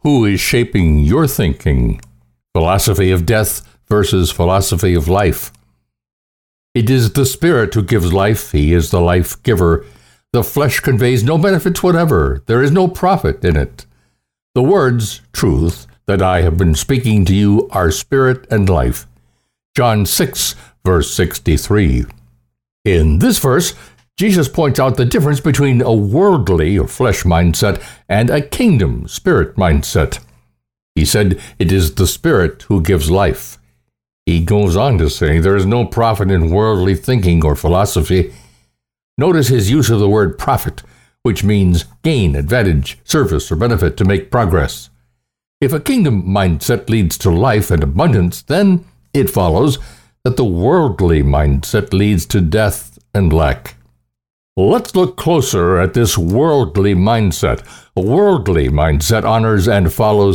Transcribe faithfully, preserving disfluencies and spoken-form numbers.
Who is shaping your thinking? Philosophy of death versus philosophy of life. It is the Spirit who gives life. He is the life giver. The flesh conveys no benefits whatever. There is no profit in it. The words, truth, that I have been speaking to you are spirit and life. John six, verse sixty-three. In this verse, Jesus points out the difference between a worldly or flesh mindset and a kingdom spirit mindset. He said it is the Spirit who gives life. He goes on to say there is no profit in worldly thinking or philosophy. Notice his use of the word profit, which means gain, advantage, service, or benefit to make progress. If a kingdom mindset leads to life and abundance, then it follows that the worldly mindset leads to death and lack. Let's look closer at this worldly mindset. A worldly mindset honors and follows